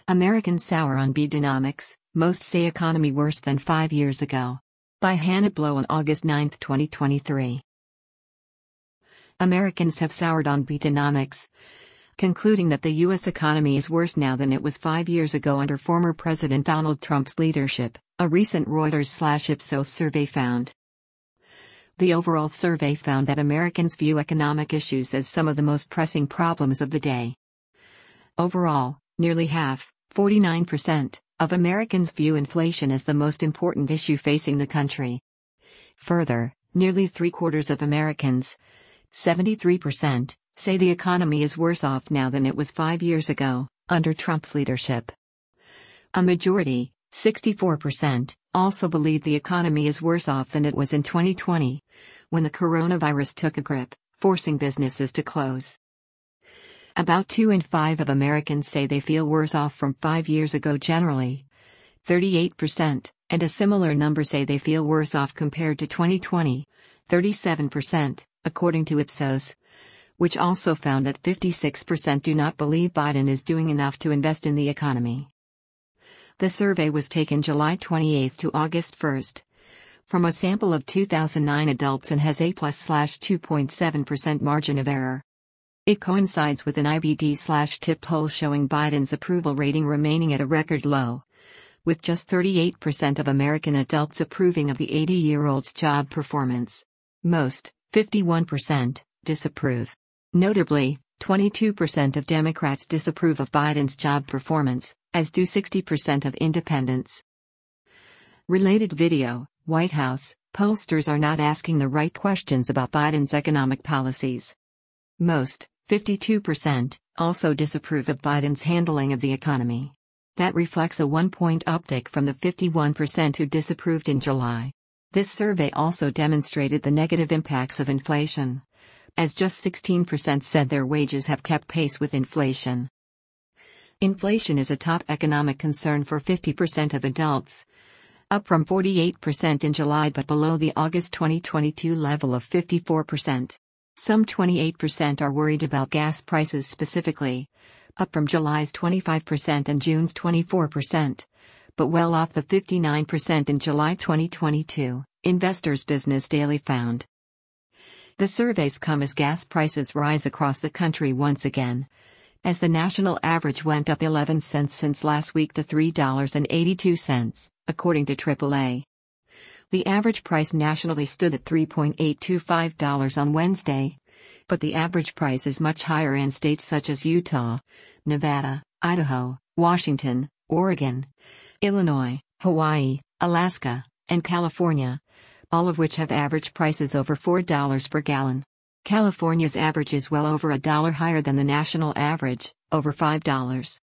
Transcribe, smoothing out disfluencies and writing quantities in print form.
Americans sour on Bidenomics, most say economy worse than 5 years ago. By Hannah Blow on August 9, 2023. Americans have soured on Bidenomics, concluding that the U.S. economy is worse now than it was 5 years ago under former President Donald Trump's leadership, a recent Reuters/Ipsos survey found. The overall survey found that Americans view economic issues as some of the most pressing problems of the day. Overall, nearly half, 49%, of Americans view inflation as the most important issue facing the country. Further, nearly three-quarters of Americans, 73%, say the economy is worse off now than it was 5 years ago, under Trump's leadership. A majority, 64%, also believe the economy is worse off than it was in 2020, when the coronavirus took a grip, forcing businesses to close. About 2 in 5 of Americans say they feel worse off from 5 years ago generally, 38%, and a similar number say they feel worse off compared to 2020, 37%, according to Ipsos, which also found that 56% do not believe Biden is doing enough to invest in the economy. The survey was taken July 28 to August 1, from a sample of 2009 adults and has A+/2.7% margin of error. It coincides with an IBD/TIP poll showing Biden's approval rating remaining at a record low, with just 38% of American adults approving of the 80-year-old's job performance. Most, 51%, disapprove. Notably, 22% of Democrats disapprove of Biden's job performance, as do 60% of independents. Related video: White House, pollsters are not asking the right questions about Biden's economic policies. Most, 52%, also disapprove of Biden's handling of the economy. That reflects a 1-point uptick from the 51% who disapproved in July. This survey also demonstrated the negative impacts of inflation, as just 16% said their wages have kept pace with inflation. Inflation is a top economic concern for 50% of adults, up from 48% in July but below the August 2022 level of 54%. Some 28% are worried about gas prices specifically, up from July's 25% and June's 24%, but well off the 59% in July 2022, Investors Business Daily found. The surveys come as gas prices rise across the country once again, as the national average went up 11 cents since last week to $3.82, according to AAA. The average price nationally stood at $3.825 on Wednesday, but the average price is much higher in states such as Utah, Nevada, Idaho, Washington, Oregon, Illinois, Hawaii, Alaska, and California, all of which have average prices over $4 per gallon. California's average is well over $1 higher than the national average, over $5.